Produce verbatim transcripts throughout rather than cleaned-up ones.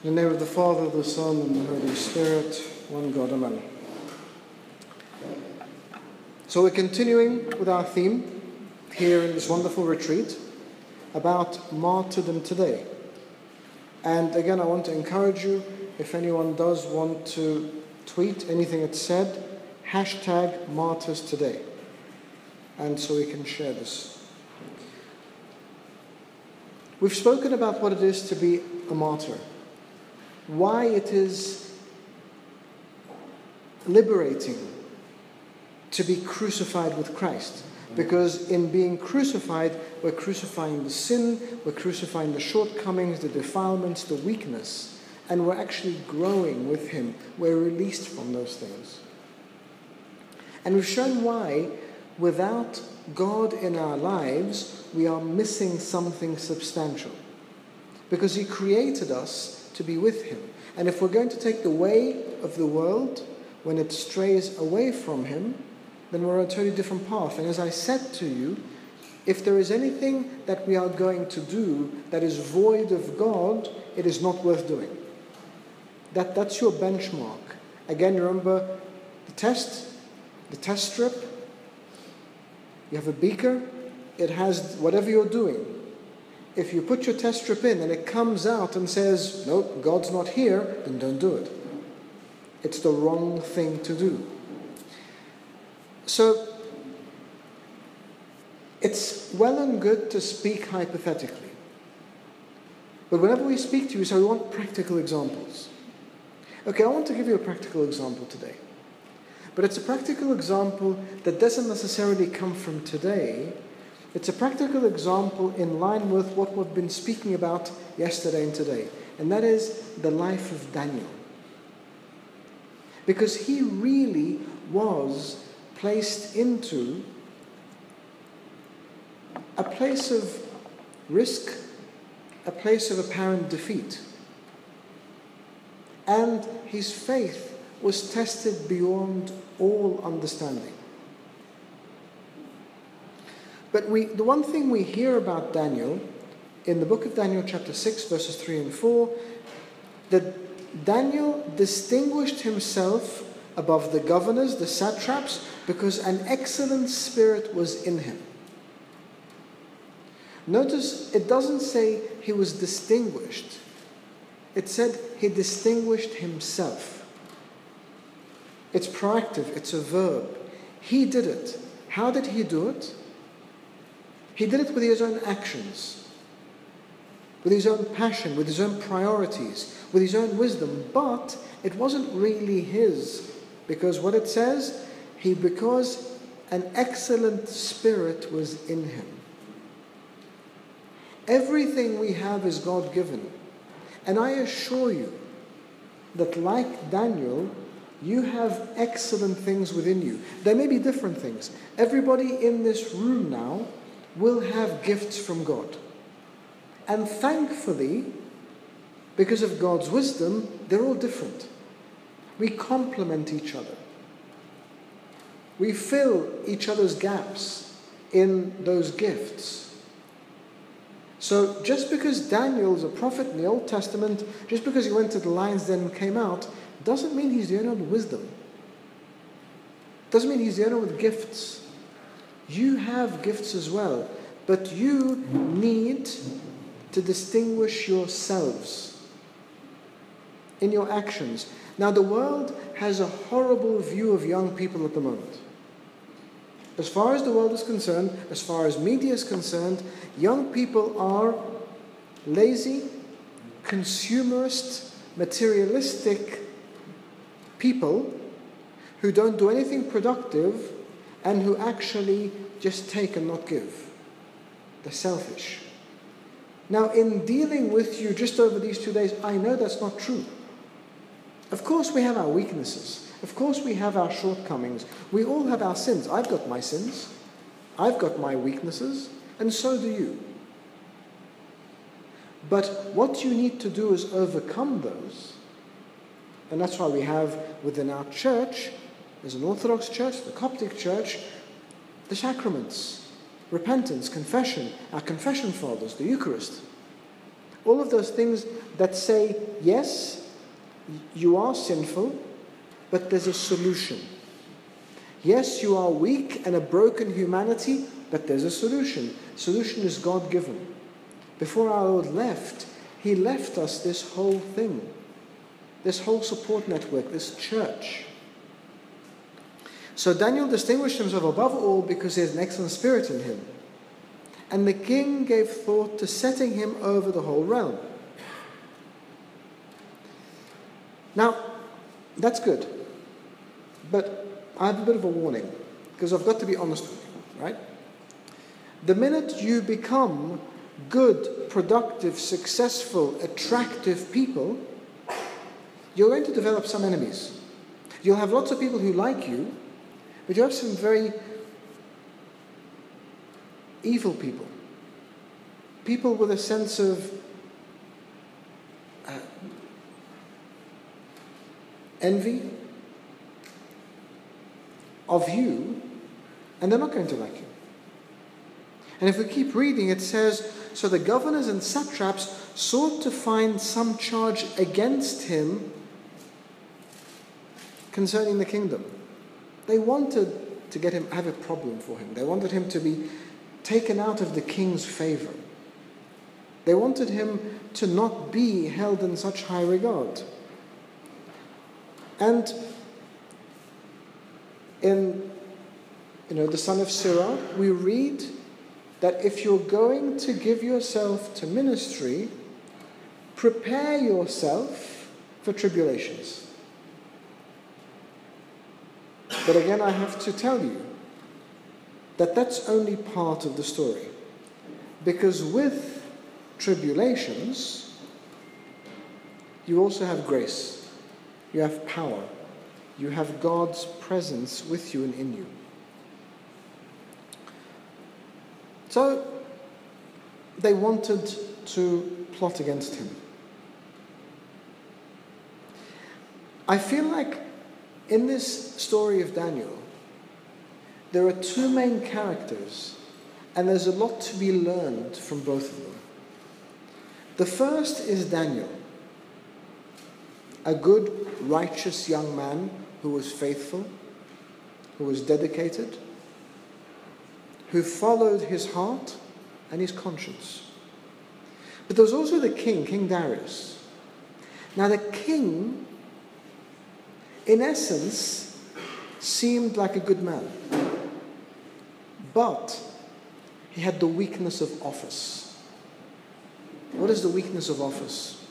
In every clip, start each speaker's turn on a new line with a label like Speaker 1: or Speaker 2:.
Speaker 1: In the name of the Father, the Son, and the Holy Spirit, one God, amen. So we're continuing with our theme here in this wonderful retreat about martyrdom today. And again, I want to encourage you, if anyone does want to tweet anything that's said, hashtag martyrs today. And so we can share this. We've spoken about what it is to be a martyr. Why it is liberating to be crucified with Christ. Because in being crucified, we're crucifying the sin, we're crucifying the shortcomings, the defilements, the weakness, and we're actually growing with Him. We're released from those things. And we've shown why, without God in our lives, we are missing something substantial. Because He created us to be with Him. And if we're going to take the way of the world when it strays away from Him, then we're on a totally different path. And as I said to you, if there is anything that we are going to do that is void of God, it is not worth doing. That, that's your benchmark. Again, remember the test, the test strip. You have a beaker. It has whatever you're doing. If you put your test strip in and it comes out and says, no, God's not here, then don't do it. It's the wrong thing to do. So, it's well and good to speak hypothetically. But whenever we speak to you, so we want practical examples. Okay, I want to give you a practical example today. But it's a practical example that doesn't necessarily come from today. It's a practical example in line with what we've been speaking about yesterday and today. And that is the life of Daniel. Because he really was placed into a place of risk, a place of apparent defeat. And his faith was tested beyond all understanding. But we, the one thing we hear about Daniel, in the book of Daniel chapter six, verses three and four, that Daniel distinguished himself above the governors, the satraps, because an excellent spirit was in him. Notice, it doesn't say he was distinguished. It said he distinguished himself. It's proactive, it's a verb. He did it. How did he do it? He did it with his own actions, with his own passion, with his own priorities, with his own wisdom. But it wasn't really his, because what it says, he because an excellent spirit was in him. Everything we have is God-given. And I assure you that like Daniel, you have excellent things within you. There may be different things. Everybody in this room now will have gifts from God. And thankfully, because of God's wisdom, they're all different. We complement each other. We fill each other's gaps in those gifts. So just because Daniel's a prophet in the Old Testament, just because he went to the lion's den and came out, doesn't mean he's the only one with wisdom. Doesn't mean he's the only one with gifts. You have gifts as well, but you need to distinguish yourselves in your actions. Now, the world has a horrible view of young people at the moment. As far as the world is concerned, as far as media is concerned, young people are lazy, consumerist, materialistic people who don't do anything productive and who actually just take and not give. They're selfish. Now, in dealing with you just over these two days, I know that's not true. Of course we have our weaknesses. Of course we have our shortcomings. We all have our sins. I've got my sins. I've got my weaknesses. And so do you. But what you need to do is overcome those. And that's why we have within our church, as an Orthodox church, the Coptic church, the sacraments, repentance, confession, our confession fathers, the Eucharist. All of those things that say, yes, you are sinful, but there's a solution. Yes, you are weak and a broken humanity, but there's a solution. Solution is God-given. Before our Lord left, he left us this whole thing, this whole support network, this church. So Daniel distinguished himself above all because he has an excellent spirit in him. And the king gave thought to setting him over the whole realm. Now, that's good. But I have a bit of a warning, because I've got to be honest with you, right? The minute you become good, productive, successful, attractive people, you're going to develop some enemies. You'll have lots of people who like you, but you have some very evil people. People with a sense of uh, envy of you, and they're not going to like you. And if we keep reading, it says, so the governors and satraps sought to find some charge against him concerning the kingdom. They wanted to get him, have a problem for him. They wanted him to be taken out of the king's favor. They wanted him to not be held in such high regard. And in, you know, the son of Sirach, we read that if you're going to give yourself to ministry, prepare yourself for tribulations. But again, I have to tell you that that's only part of the story. Because with tribulations, you also have grace. You have power. You have God's presence with you and in you. So, they wanted to plot against him. I feel like in this story of Daniel, there are two main characters, and there's a lot to be learned from both of them. The first is Daniel, a good, righteous young man who was faithful, who was dedicated, who followed his heart and his conscience. But there was also the king, King Darius. Now the king, in essence, seemed like a good man. But he had the weakness of office. What is the weakness of office?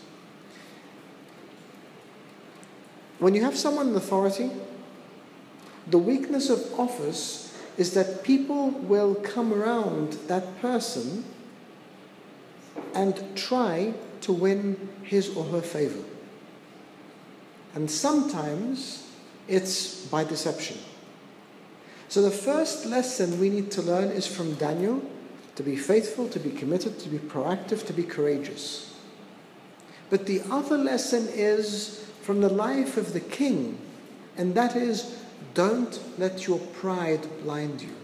Speaker 1: When you have someone in authority, the weakness of office is that people will come around that person and try to win his or her favor. And sometimes it's by deception. So the first lesson we need to learn is from Daniel, to be faithful, to be committed, to be proactive, to be courageous. But the other lesson is from the life of the king, and that is, don't let your pride blind you.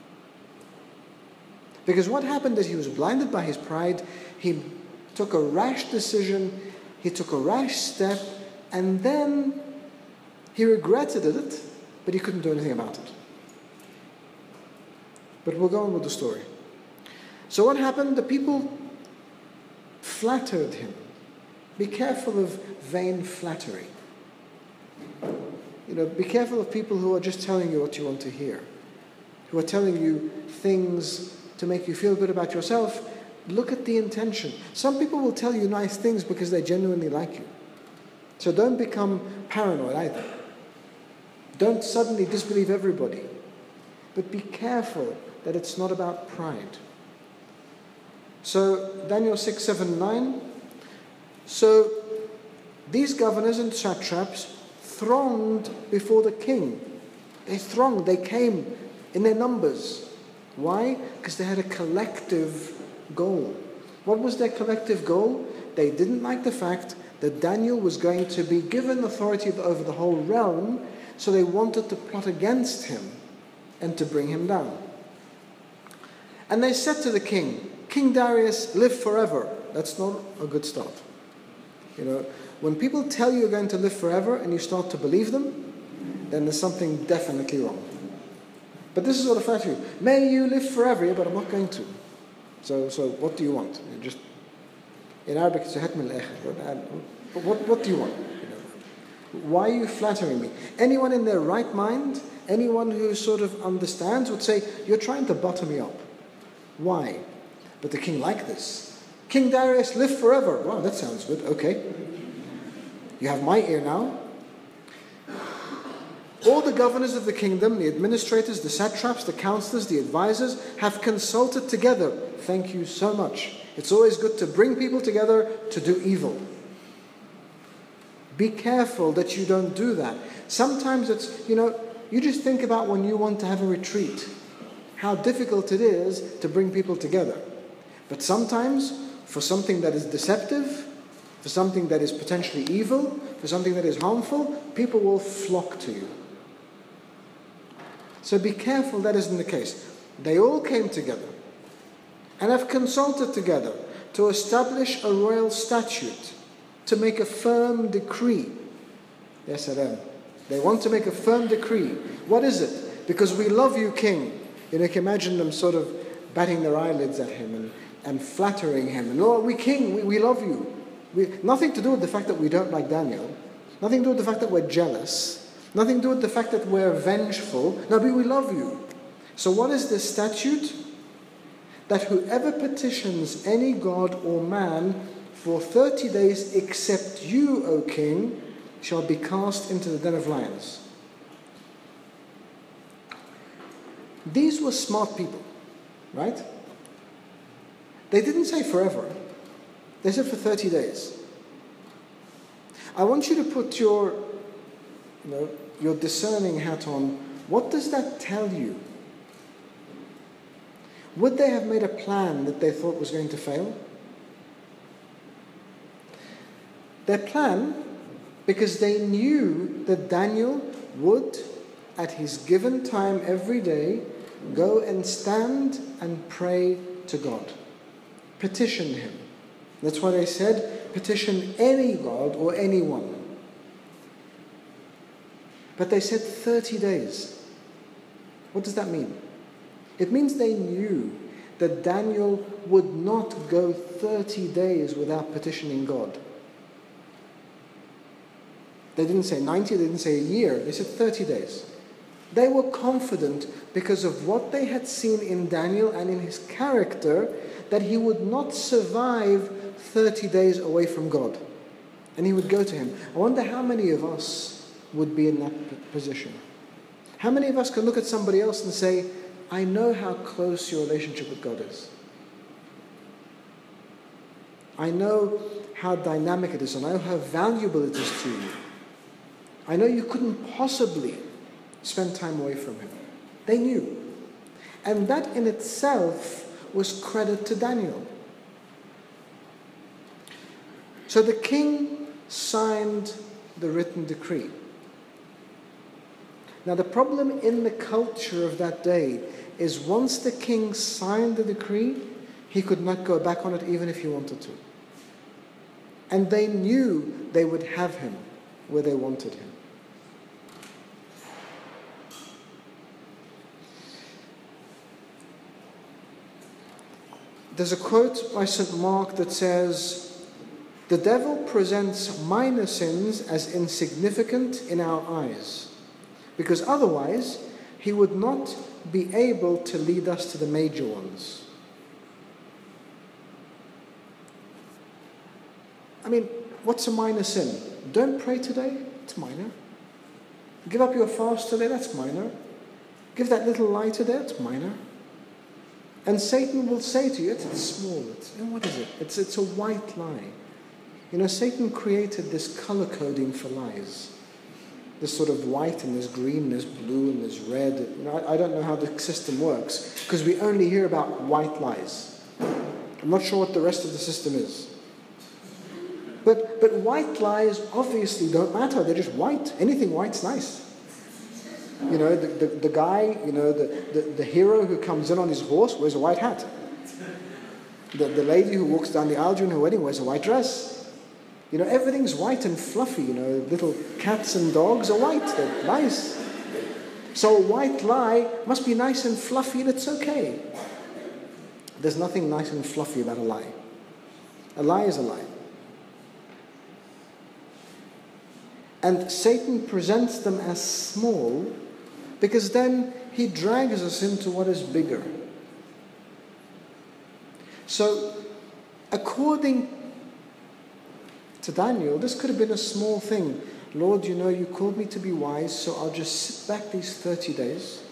Speaker 1: Because what happened is he was blinded by his pride, he took a rash decision, he took a rash step, and then he regretted it, but he couldn't do anything about it. But we'll go on with the story. So what happened? The people flattered him. Be careful of vain flattery. You know, be careful of people who are just telling you what you want to hear, who are telling you things to make you feel good about yourself. Look at the intention. Some people will tell you nice things because they genuinely like you. So don't become paranoid either. Don't suddenly disbelieve everybody. But be careful that it's not about pride. So Daniel six, seven, nine. So these governors and satraps thronged before the king. They thronged, they came in their numbers. Why? Because they had a collective goal. What was their collective goal? They didn't like the fact that Daniel was going to be given authority over the whole realm, so they wanted to plot against him and to bring him down. And they said to the king, King Darius, live forever. that's not a good start. You know, when people tell you you're going to live forever and you start to believe them, then there's something definitely wrong. But this is what I refer to. May you live forever, yeah, but I'm not going to. So, so what do you want? You just in Arabic, it's a hatm al-akhir. But what, what do you want? You know, why are you flattering me? Anyone in their right mind, anyone who sort of understands, would say, you're trying to butter me up. Why? But the king liked this. King Darius, live forever. Wow, that sounds good. Okay. You have my ear now. All the governors of the kingdom, the administrators, the satraps, the counselors, the advisors, have consulted together. Thank you so much. It's always good to bring people together to do evil. Be careful that you don't do that. Sometimes it's, you know, you just think about when you want to have a retreat, how difficult it is to bring people together. But sometimes, for something that is deceptive, for something that is potentially evil, for something that is harmful, people will flock to you. So be careful that isn't the case. They all came together and have consulted together to establish a royal statute, to make a firm decree. Yes, Adam. They want to make a firm decree. What is it? Because we love you, king. You know, you can imagine them sort of batting their eyelids at him and, and flattering him. And, oh, we king, we, we love you. We, nothing to do with the fact that we don't like Daniel. Nothing to do with the fact that we're jealous. Nothing to do with the fact that we're vengeful. No, but we love you. So what is this statute? That whoever petitions any god or man for thirty days except you, O king, shall be cast into the den of lions. These were smart people, right? They didn't say forever. They said for thirty days. I want you to put your, you know, your discerning hat on. What does that tell you? Would they have made a plan that they thought was going to fail? Their plan, because they knew that Daniel would, at his given time every day, go and stand and pray to God. Petition him. That's why they said, petition any god or anyone. But they said thirty days. What does that mean? It means they knew that Daniel would not go thirty days without petitioning God. They didn't say ninety, they didn't say a year, they said thirty days. They were confident because of what they had seen in Daniel and in his character that he would not survive thirty days away from God. And he would go to him. I wonder how many of us would be in that position. How many of us can look at somebody else and say, I know how close your relationship with God is. I know how dynamic it is. I know how valuable it is to you. I know you couldn't possibly spend time away from him. They knew. And that in itself was credit to Daniel. So the king signed the written decree. Now the problem in the culture of that day is once the king signed the decree, he could not go back on it even if he wanted to. And they knew they would have him where they wanted him. There's a quote by Saint Mark that says, "The devil presents minor sins as insignificant in our eyes, because otherwise he would not be able to lead us to the major ones." I mean, what's a minor sin? Don't pray today? It's minor. Give up your fast today? That's minor. Give that little lie today? It's minor. And Satan will say to you, it's, it's small. It's, you know, what is it? It's, it's a white lie. You know, Satan created this color coding for lies. This sort of white and this green and this blue and this red. You know, I, I don't know how the system works because we only hear about white lies. I'm not sure what the rest of the system is. But but white lies obviously don't matter. They're just white. Anything white's nice. You know, the, the, the guy, you know, the, the, the hero who comes in on his horse wears a white hat. The, the lady who walks down the aisle during her wedding wears a white dress. You know, everything's white and fluffy. You know, little cats and dogs are white. They're nice. So a white lie must be nice and fluffy, and it's okay. There's nothing nice and fluffy about a lie. A lie is a lie. And Satan presents them as small because then he drags us into what is bigger. So, according to Daniel, this could have been a small thing. Lord, you know, you called me to be wise, so I'll just sit back these thirty days.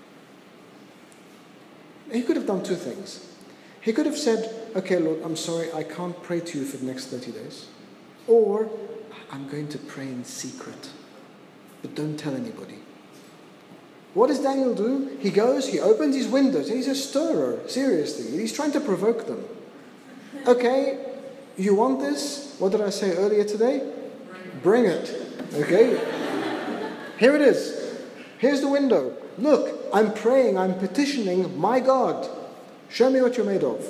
Speaker 1: He could have done two things. He could have said, okay, Lord, I'm sorry, I can't pray to you for the next thirty days. Or, I'm going to pray in secret, but don't tell anybody. What does Daniel do? He goes, he opens his windows, and he's a stirrer, seriously. He's trying to provoke them. Okay, you want this? What did I say earlier today? Bring it. Okay? Here it is. Here's the window. Look, I'm praying, I'm petitioning my God. Show me what you're made of.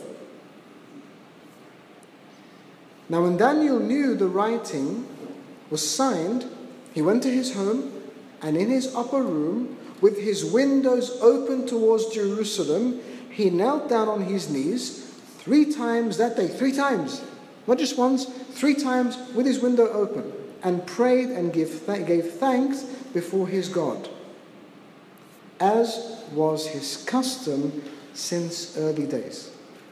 Speaker 1: Now, when Daniel knew the writing was signed, he went to his home, and in his upper room, with his windows open towards Jerusalem, he knelt down on his knees three times that day. Three times. Not just once, three times with his window open, and prayed and gave, th- gave thanks before his God, as was his custom since early days.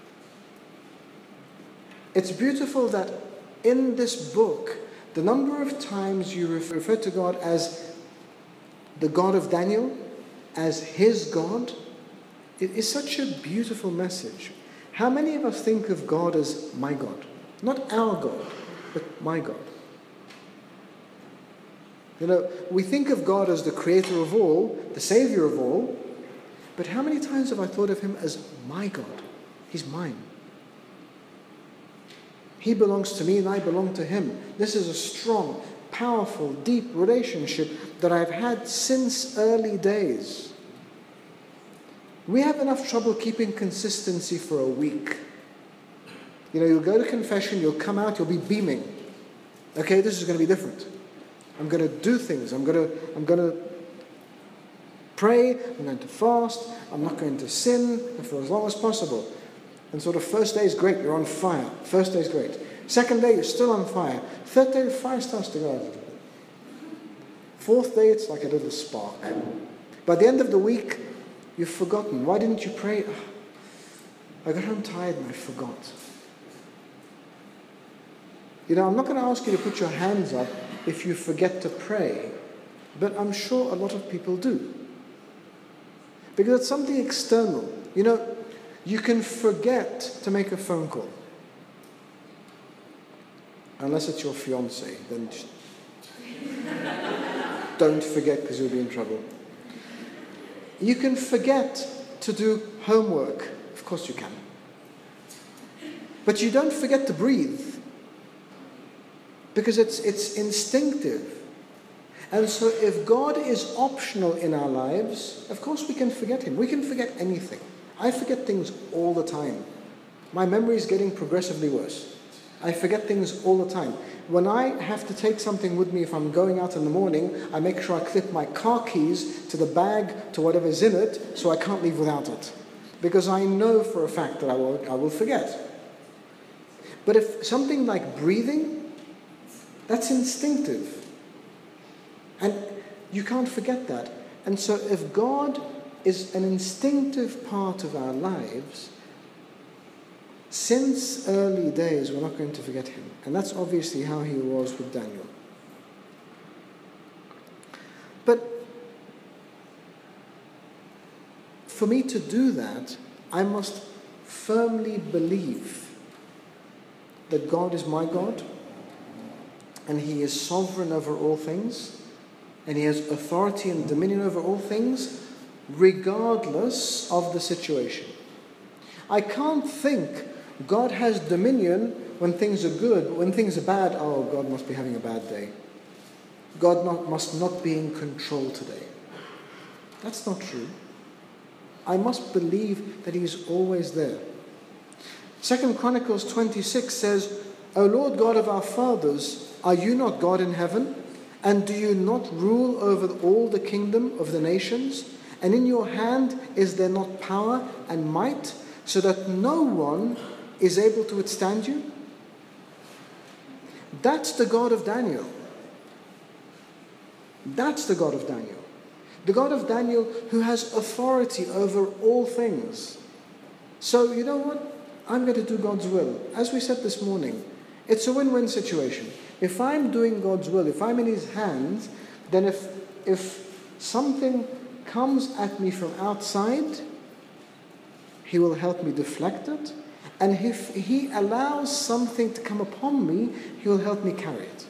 Speaker 1: It's beautiful that in this book, the number of times you refer to God as the God of Daniel, as his God, it is such a beautiful message. How many of us think of God as my God? Not our God, but my God. You know, we think of God as the creator of all, the savior of all, but how many times have I thought of him as my God? He's mine. He belongs to me and I belong to him. This is a strong, powerful, deep relationship that I've had since early days. We have enough trouble keeping consistency for a week. You know, you'll go to confession, you'll come out, you'll be beaming. Okay, this is going to be different. I'm going to do things. I'm going to, I'm going to pray. I'm going to fast. I'm not going to sin for as long as possible. And so the first day is great. You're on fire. First day is great. Second day, you're still on fire. Third day, the fire starts to go out a little bit. Fourth day, it's like a little spark. By the end of the week, you've forgotten. Why didn't you pray? Oh, I got home tired and I forgot. You know, I'm not going to ask you to put your hands up if you forget to pray, but I'm sure a lot of people do. Because it's something external. You know, you can forget to make a phone call. Unless it's your fiancé, then don't forget because you'll be in trouble. You can forget to do homework. Of course you can. But you don't forget to breathe. Because it's it's instinctive. And so if God is optional in our lives, of course we can forget him. We can forget anything. I forget things all the time. My memory is getting progressively worse. I forget things all the time. When I have to take something with me, if I'm going out in the morning, I make sure I clip my car keys to the bag, to whatever's in it, so I can't leave without it. Because I know for a fact that I will, I will forget. But if something like breathing, that's instinctive. And you can't forget that. And so if God is an instinctive part of our lives, since early days, we're not going to forget him. And that's obviously how he was with Daniel. But for me to do that, I must firmly believe that God is my God, and he is sovereign over all things, and he has authority and dominion over all things, regardless of the situation. I can't think God has dominion when things are good, but when things are bad, oh, God must be having a bad day. God not, must not be in control today. That's not true. I must believe that he is always there. Second Chronicles twenty-six says, O Lord God of our fathers, are you not God in heaven? And do you not rule over all the kingdom of the nations? And in your hand is there not power and might, so that no one is able to withstand you? That's the God of Daniel. That's the God of Daniel. The God of Daniel who has authority over all things. So, you know what? I'm going to do God's will. As we said this morning, it's a win-win situation. If I'm doing God's will, if I'm in His hands, then if, if something comes at me from outside, He will help me deflect it. And if He allows something to come upon me, He will help me carry it.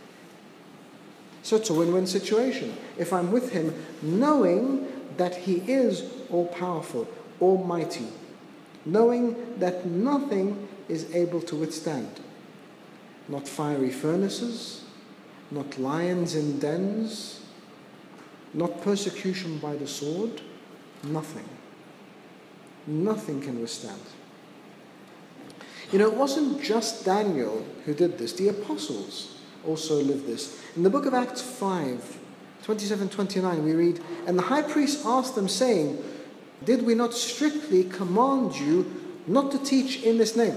Speaker 1: So it's a win-win situation. If I'm with Him, knowing that He is all-powerful, almighty, knowing that nothing is able to withstand. Not fiery furnaces, not lions in dens, not persecution by the sword, nothing. Nothing can withstand. You know, it wasn't just Daniel who did this. The apostles also lived this. In the book of Acts five, twenty-seven to twenty-nine, we read, And the high priest asked them, saying, Did we not strictly command you not to teach in this name?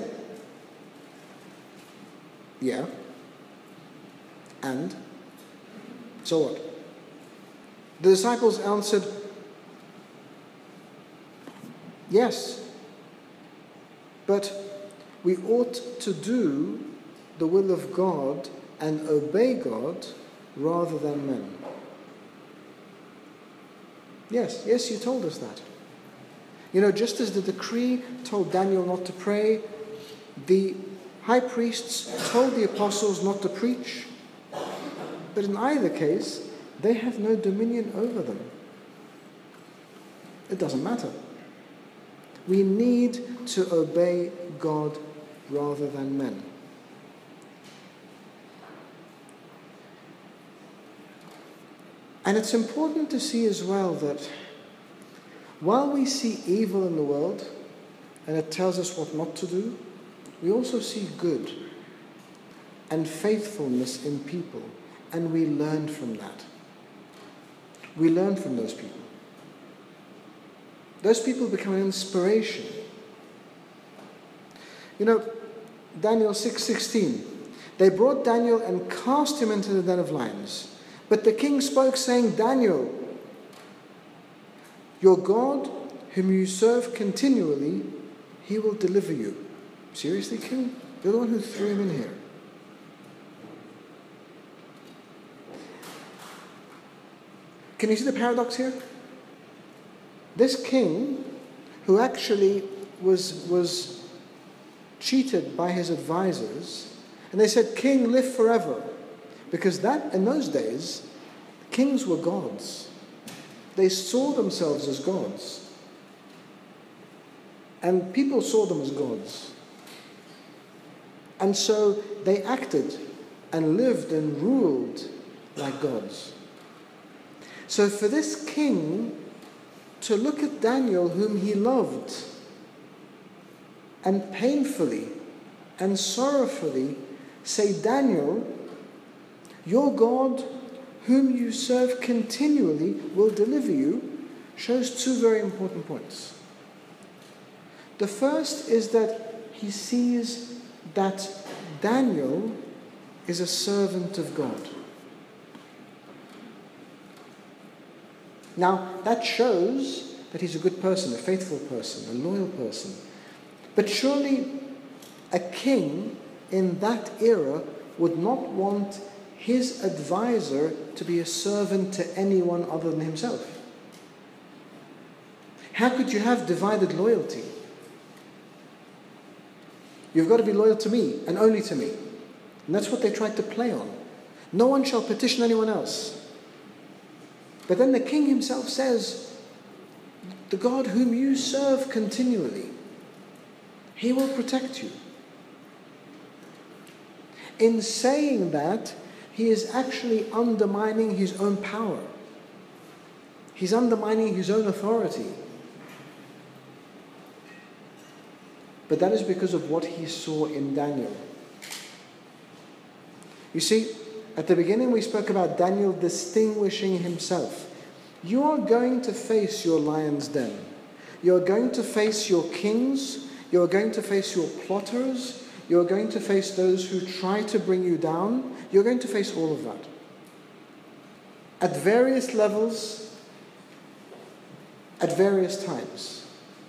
Speaker 1: Yeah. And? So what? The disciples answered, Yes, but we ought to do the will of God and obey God rather than men. Yes, yes, you told us that. You know, just as the decree told Daniel not to pray, the high priests told the apostles not to preach, but in either case, they have no dominion over them. It doesn't matter. We need to obey God rather than men. And it's important to see as well that while we see evil in the world, and it tells us what not to do, we also see good and faithfulness in people, and we learn from that. We learn from those people. Those people become an inspiration. You know, Daniel six sixteen. They brought Daniel and cast him into the den of lions. But the king spoke, saying, Daniel, your God, whom you serve continually, He will deliver you. Seriously, king? You're the one who threw him in here. Can you see the paradox here? This king, who actually was, was cheated by his advisors, and they said, King, live forever. Because that, in those days, kings were gods. They saw themselves as gods. And people saw them as gods. And so they acted and lived and ruled like gods. So for this king to look at Daniel, whom he loved, and painfully and sorrowfully say, Daniel, your God, whom you serve continually, will deliver you, shows two very important points. The first is that he sees that Daniel is a servant of God. Now, that shows that he's a good person, a faithful person, a loyal person. But surely a king in that era would not want his advisor to be a servant to anyone other than himself. How could you have divided loyalty? You've got to be loyal to me and only to me. And that's what they tried to play on. No one shall petition anyone else. But then the king himself says, the God whom you serve continually, He will protect you. In saying that, he is actually undermining his own power. He's undermining his own authority. But that is because of what he saw in Daniel. You see, at the beginning we spoke about Daniel distinguishing himself. You are going to face your lion's den. You are going to face your kings. You are going to face your plotters. You are going to face those who try to bring you down. You're going to face all of that. At various levels, at various times.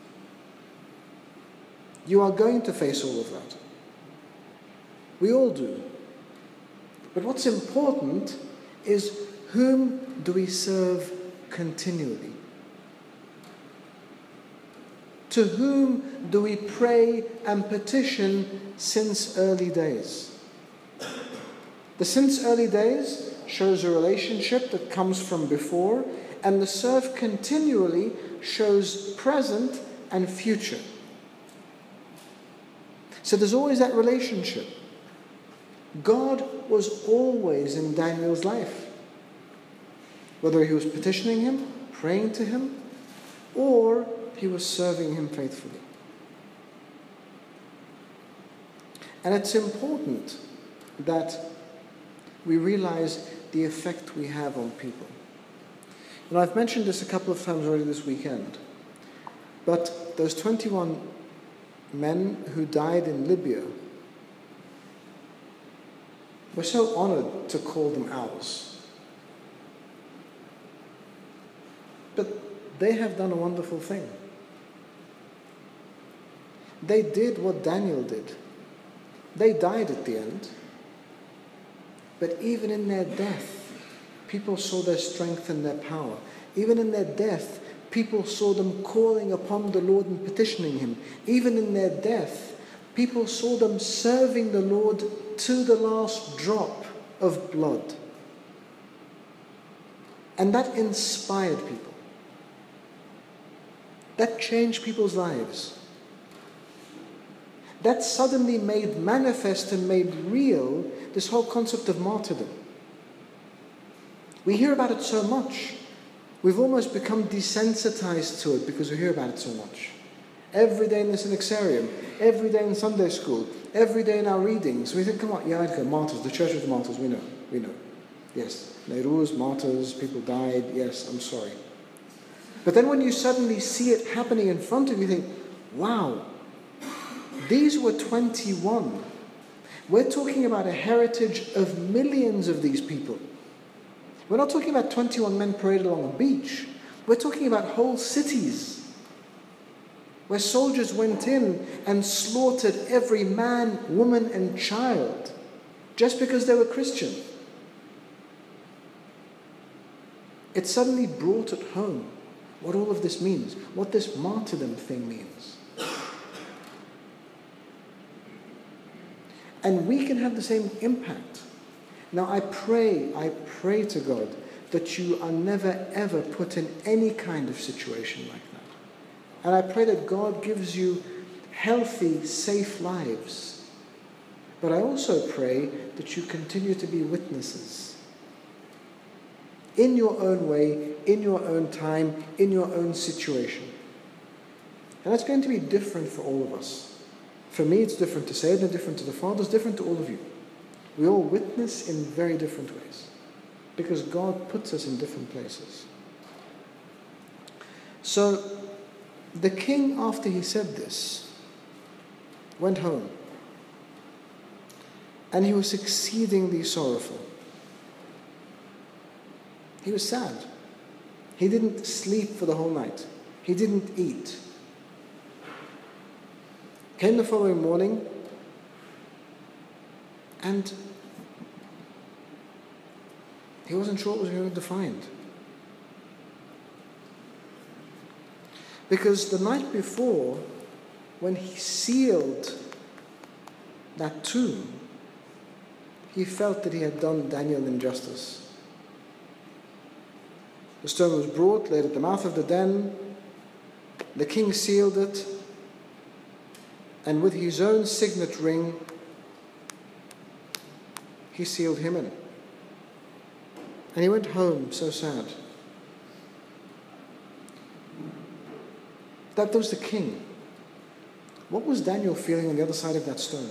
Speaker 1: You are going to face all of that. We all do. But what's important is, whom do we serve continually? To whom do we pray and petition since early days? The since early days shows a relationship that comes from before, and the serve continually shows present and future. So there's always that relationship. God was always in Daniel's life. Whether he was petitioning him, praying to him, or he was serving him faithfully. And it's important that we realize the effect we have on people. And I've mentioned this a couple of times already this weekend, but those twenty-one men who died in Libya, we're so honored to call them ours. But they have done a wonderful thing. They did what Daniel did. They died at the end. But even in their death, people saw their strength and their power. Even in their death, people saw them calling upon the Lord and petitioning him. Even in their death, people saw them serving the Lord to the last drop of blood. And that inspired people. That changed people's lives. That suddenly made manifest and made real this whole concept of martyrdom. We hear about it so much. We've almost become desensitized to it because we hear about it so much. Every day in the Synaxarium, every day in Sunday school, every day in our readings, we think, come on, yeah, okay, martyrs, the Church of the Martyrs, we know, we know. Yes, Nehru's martyrs, people died, yes, I'm sorry. But then when you suddenly see it happening in front of you, you think, wow, these were twenty-one. We're talking about a heritage of millions of these people. We're not talking about twenty-one men paraded along a beach. We're talking about whole cities where soldiers went in and slaughtered every man, woman, and child just because they were Christian. It suddenly brought it home what all of this means, what this martyrdom thing means. And we can have the same impact. Now I pray, I pray to God that you are never ever put in any kind of situation like that. And I pray that God gives you healthy, safe lives. But I also pray that you continue to be witnesses. In your own way, in your own time, in your own situation. And that's going to be different for all of us. For me, it's different to Sayyidina, different to the fathers, different to all of you. We all witness in very different ways. Because God puts us in different places. So, the king, after he said this, went home. And he was exceedingly sorrowful. He was sad. He didn't sleep for the whole night. He didn't eat. Came the following morning, and he wasn't sure what was going to find. Because the night before, when he sealed that tomb, he felt that he had done Daniel injustice. The stone was brought, laid at the mouth of the den. The king sealed it, and with his own signet ring, he sealed him in. And he went home so sad. That was the king. What was Daniel feeling on the other side of that stone?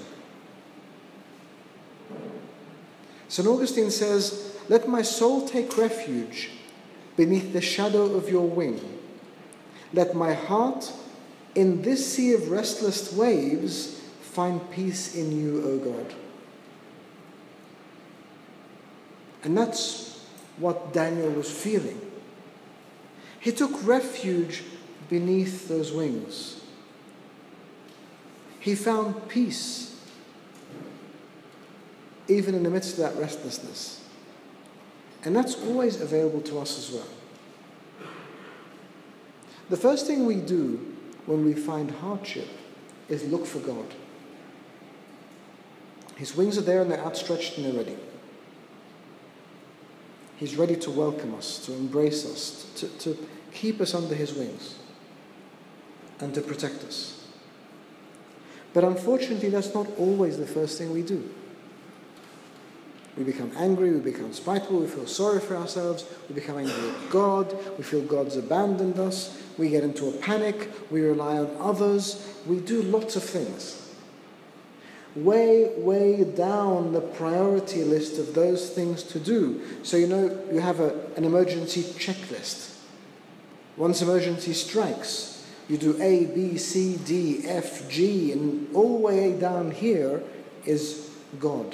Speaker 1: Saint Augustine says, "Let my soul take refuge beneath the shadow of your wing. Let my heart, in this sea of restless waves, find peace in you, O God." And that's what Daniel was feeling. He took refuge beneath those wings. He found peace, even in the midst of that restlessness. And that's always available to us as well. The first thing we do when we find hardship is look for God. His wings are there and they're outstretched and they're ready. He's ready to welcome us, to embrace us, to, to keep us under his wings and to protect us. But unfortunately, that's not always the first thing we do. We become angry, we become spiteful, we feel sorry for ourselves, we become angry at God, we feel God's abandoned us, we get into a panic, we rely on others, we do lots of things. Way, way down the priority list of those things to do. So you know, you have a, an emergency checklist. Once emergency strikes, you do A, B, C, D, F, G, and all the way down here is God.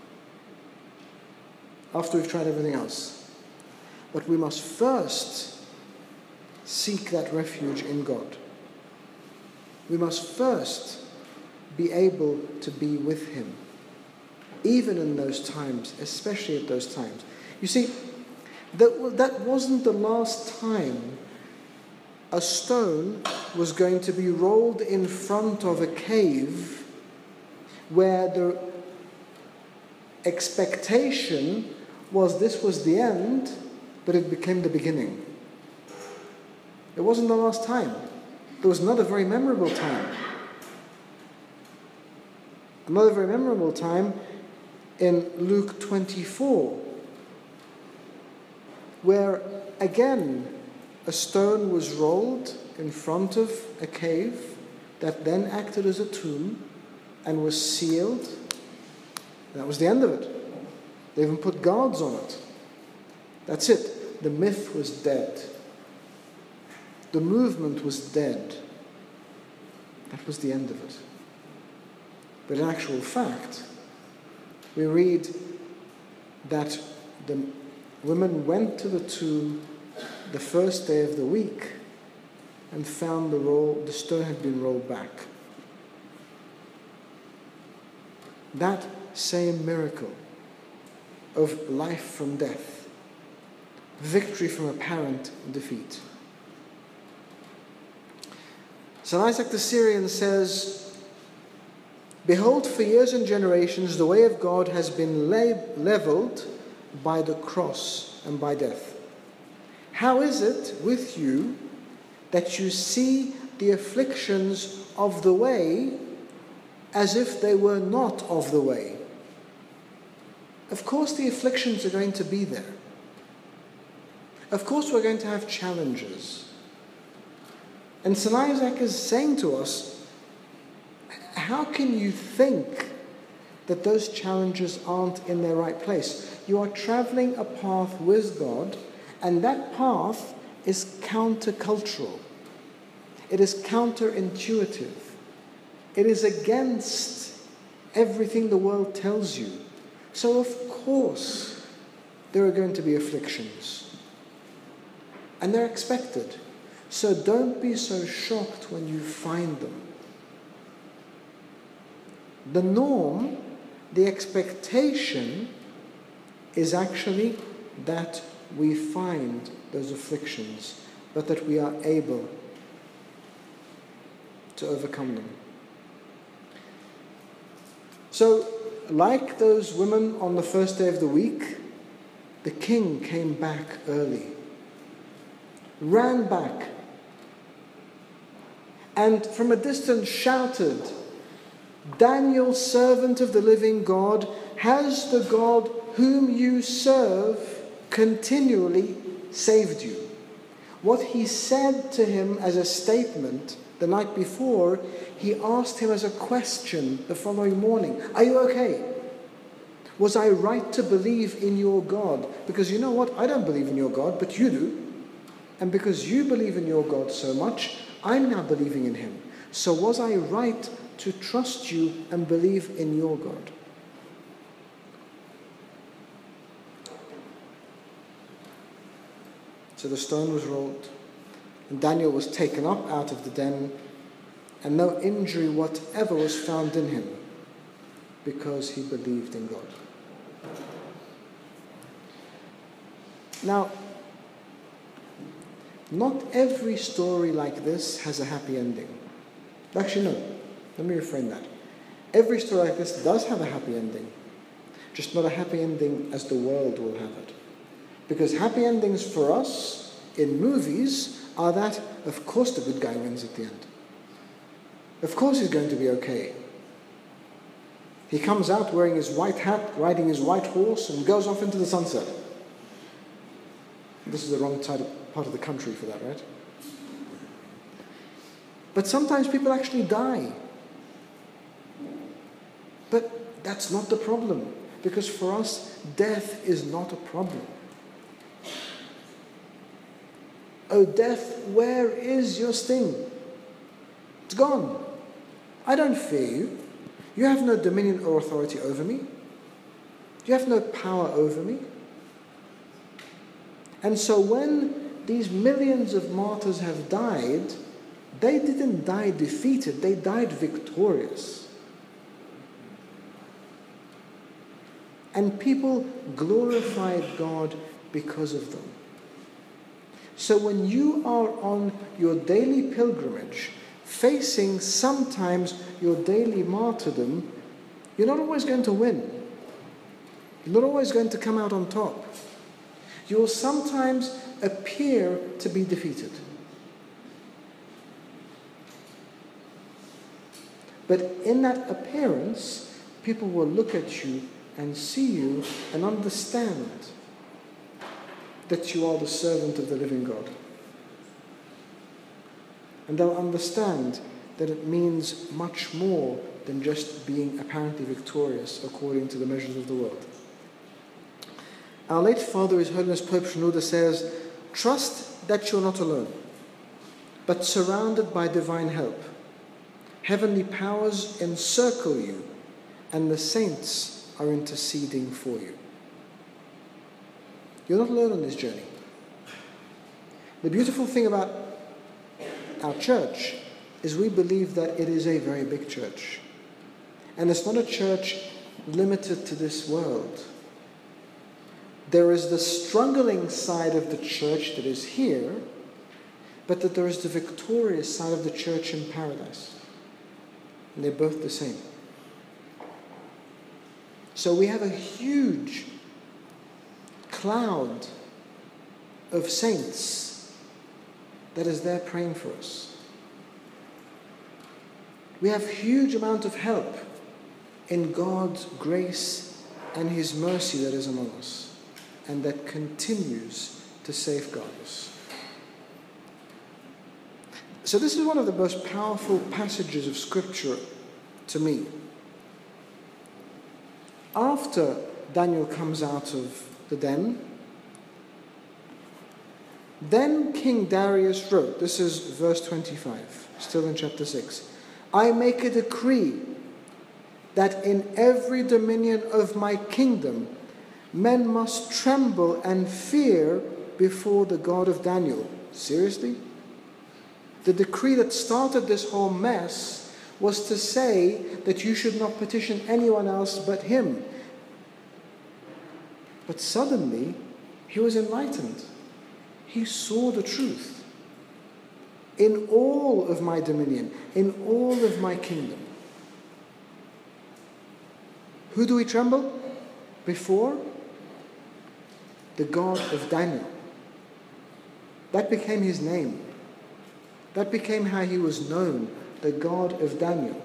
Speaker 1: After we've tried everything else. But we must first seek that refuge in God. We must first be able to be with him, even in those times, especially at those times. You see, that, that wasn't the last time a stone was going to be rolled in front of a cave where the expectation was this was the end, but it became the beginning. It wasn't the last time. There was another very memorable time. Another very memorable time in Luke twenty-four, where again a stone was rolled in front of a cave that then acted as a tomb and was sealed. That was the end of it. They even put guards on it. That's it. The myth was dead. The movement was dead. That was the end of it. But in actual fact, we read that the women went to the tomb the first day of the week and found the roll, the stone had been rolled back. That same miracle of life from death, victory from apparent defeat. Saint Isaac the Syrian says, "Behold, for years and generations the way of God has been leveled by the cross and by death. How is it with you that you see the afflictions of the way as if they were not of the way?" Of course the afflictions are going to be there. Of course we're going to have challenges. And Saint Isaac is saying to us, how can you think that those challenges aren't in their right place? You are traveling a path with God, and that path is countercultural. It is counterintuitive. It is against everything the world tells you. So of course there are going to be afflictions. And they're expected. So don't be so shocked when you find them. The norm, the expectation, is actually that we find those afflictions, but that we are able to overcome them. So, like those women on the first day of the week, the king came back early, ran back, and from a distance shouted, "Daniel, servant of the living God, has the God whom you serve continually saved you?" What he said to him as a statement the night before, he asked him as a question the following morning, are you okay? Was I right to believe in your God? Because you know what? I don't believe in your God, but you do. And because you believe in your God so much, I'm now believing in him. So was I right to trust you and believe in your God? So the stone was rolled, and Daniel was taken up out of the den, and no injury whatever was found in him, because he believed in God. Now, not every story like this has a happy ending. Actually, no. Let me reframe that. Every story like this does have a happy ending, just not a happy ending as the world will have it. Because happy endings for us in movies are that, of course, the good guy wins at the end. Of course he's going to be okay. He comes out wearing his white hat, riding his white horse, and goes off into the sunset. This is the wrong side of, part of the country for that, right? But sometimes people actually die. But that's not the problem, because for us, death is not a problem. Oh, death, where is your sting? It's gone. I don't fear you. You have no dominion or authority over me. You have no power over me. And so when these millions of martyrs have died, they didn't die defeated, they died victorious. And people glorified God because of them. So when you are on your daily pilgrimage, facing sometimes your daily martyrdom, you're not always going to win. You're not always going to come out on top. You will sometimes appear to be defeated. But in that appearance, people will look at you and see you and understand that you are the servant of the living God. And they'll understand that it means much more than just being apparently victorious according to the measures of the world. Our late father, His Holiness Pope Shenouda, says, trust that you're not alone, but surrounded by divine help. Heavenly powers encircle you, and the saints are interceding for you. You're not alone on this journey. The beautiful thing about our church is we believe that it is a very big church. And it's not a church limited to this world. There is the struggling side of the church that is here, but that there is the victorious side of the church in paradise. And they're both the same. So we have a huge cloud of saints that is there praying for us. We have huge amount of help in God's grace and His mercy that is among us, and that continues to safeguard us. So this is one of the most powerful passages of Scripture to me. After Daniel comes out of the den, then King Darius wrote, this is verse twenty-five, still in chapter six, I make a decree that in every dominion of my kingdom men must tremble and fear before the God of Daniel. Seriously? The decree that started this whole mess was to say that you should not petition anyone else but him. But suddenly, he was enlightened. He saw the truth. In all of my dominion, in all of my kingdom. Who do we tremble before? The God of Daniel. That became his name. That became how he was known, the God of Daniel.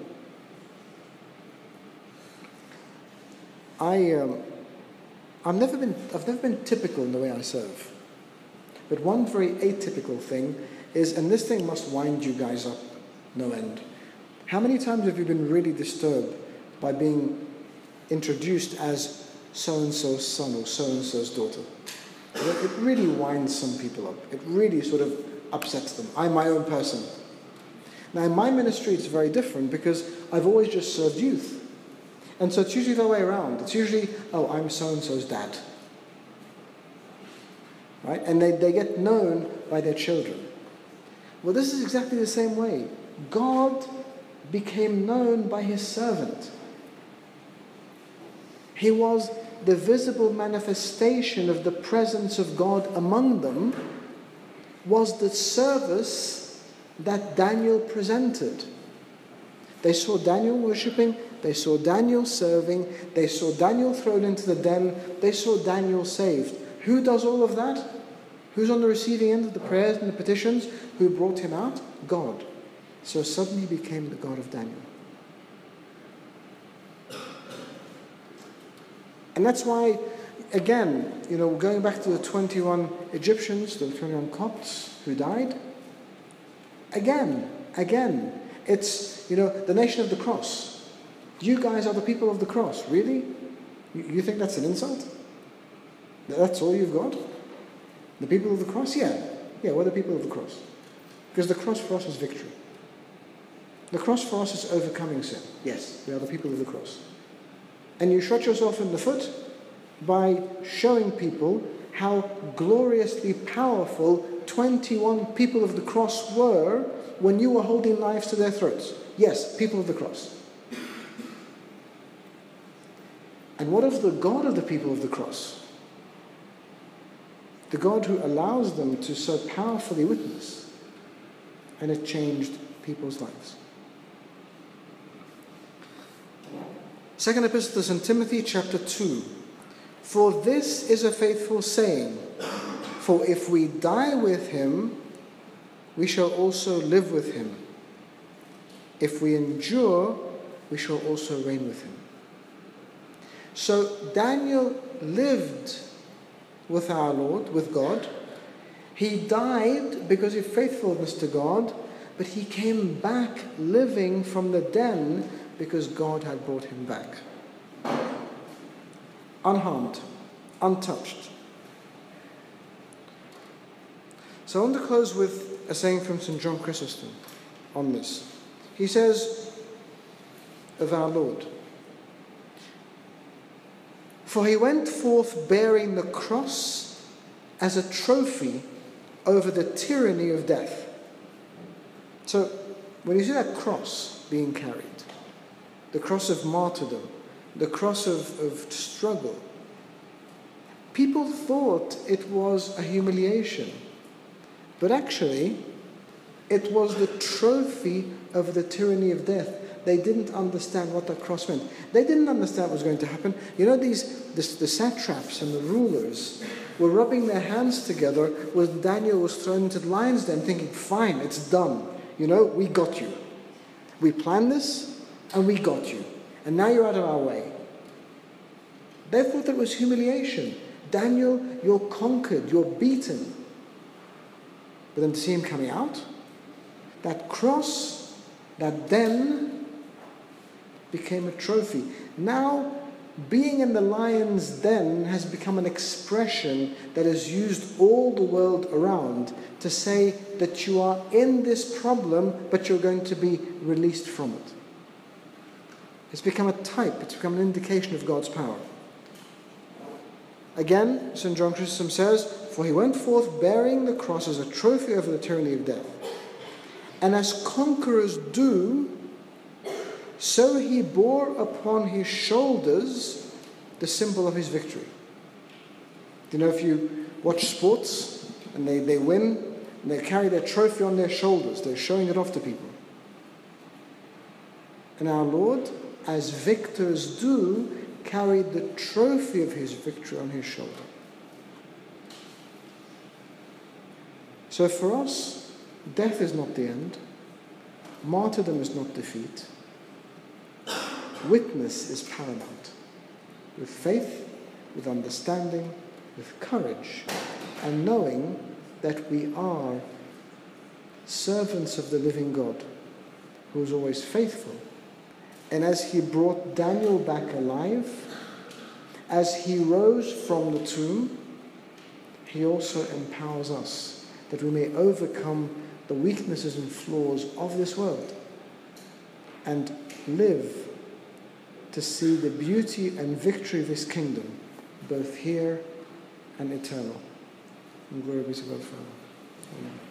Speaker 1: I, um, I've never been, I've never been typical in the way I serve. But one very atypical thing is, and this thing must wind you guys up no end. How many times have you been really disturbed by being introduced as so-and-so's son or so-and-so's daughter? It really winds some people up. It really sort of upsets them. I'm my own person. Now in my ministry it's very different because I've always just served youth. And so it's usually the other way around. It's usually, oh, I'm so-and-so's dad. Right? And they, they get known by their children. Well, this is exactly the same way. God became known by his servant. He was the visible manifestation of the presence of God among them, was the service that Daniel presented. They saw Daniel worshipping, they saw Daniel serving, they saw Daniel thrown into the den, they saw Daniel saved. Who does all of that? Who's on the receiving end of the prayers and the petitions? Who brought him out? God. So suddenly he became the God of Daniel. And that's why, again, you know, going back to the twenty-one Egyptians, the twenty-one Copts who died, again, again, it's, you know, the nation of the cross. You guys are the people of the cross. Really? You, you think that's an insult? That's all you've got? The people of the cross? Yeah. Yeah, we're the people of the cross. Because the cross for us is victory. The cross for us is overcoming sin. Yes, we are the people of the cross. And you shot yourself in the foot by showing people how gloriously powerful twenty-one people of the cross were when you were holding knives to their throats. Yes, people of the cross. And what of the God of the people of the cross? The God who allows them to so powerfully witness. And it changed people's lives. Second Epistle to Saint Timothy, chapter two. For this is a faithful saying, for if we die with him, we shall also live with him. If we endure, we shall also reign with him. So Daniel lived with our Lord, with God. He died because of faithfulness to God, but he came back living from the den because God had brought him back. Unharmed, untouched. So I want to close with a saying from Saint John Chrysostom on this. He says of our Lord, for he went forth bearing the cross as a trophy over the tyranny of death. So when you see that cross being carried, the cross of martyrdom, the cross of, of struggle, people thought it was a humiliation. But actually, it was the trophy of the tyranny of death. They didn't understand what that cross meant. They didn't understand what was going to happen. You know, these the, the satraps and the rulers were rubbing their hands together when Daniel was thrown into the lion's den, thinking, fine, it's done. You know, we got you. We planned this, and we got you. And now you're out of our way. They thought that was humiliation. Daniel, you're conquered, you're beaten. But then to see him coming out, that cross, that then became a trophy. Now, being in the lion's den has become an expression that is used all the world around to say that you are in this problem, but you're going to be released from it. It's become a type, it's become an indication of God's power. Again, Saint John Chrysostom says, for he went forth bearing the cross as a trophy over the tyranny of death. And as conquerors do, so he bore upon his shoulders the symbol of his victory. You know, if you watch sports and they, they win, and they carry their trophy on their shoulders, they're showing it off to people. And our Lord, as victors do, carried the trophy of his victory on his shoulder. So for us, death is not the end. Martyrdom is not defeat. Witness is paramount. With faith, with understanding, with courage, and knowing that we are servants of the living God, who is always faithful. And as he brought Daniel back alive, as he rose from the tomb, he also empowers us that we may overcome the weaknesses and flaws of this world and live to see the beauty and victory of his kingdom, both here and eternal. And glory be to God forever. Amen.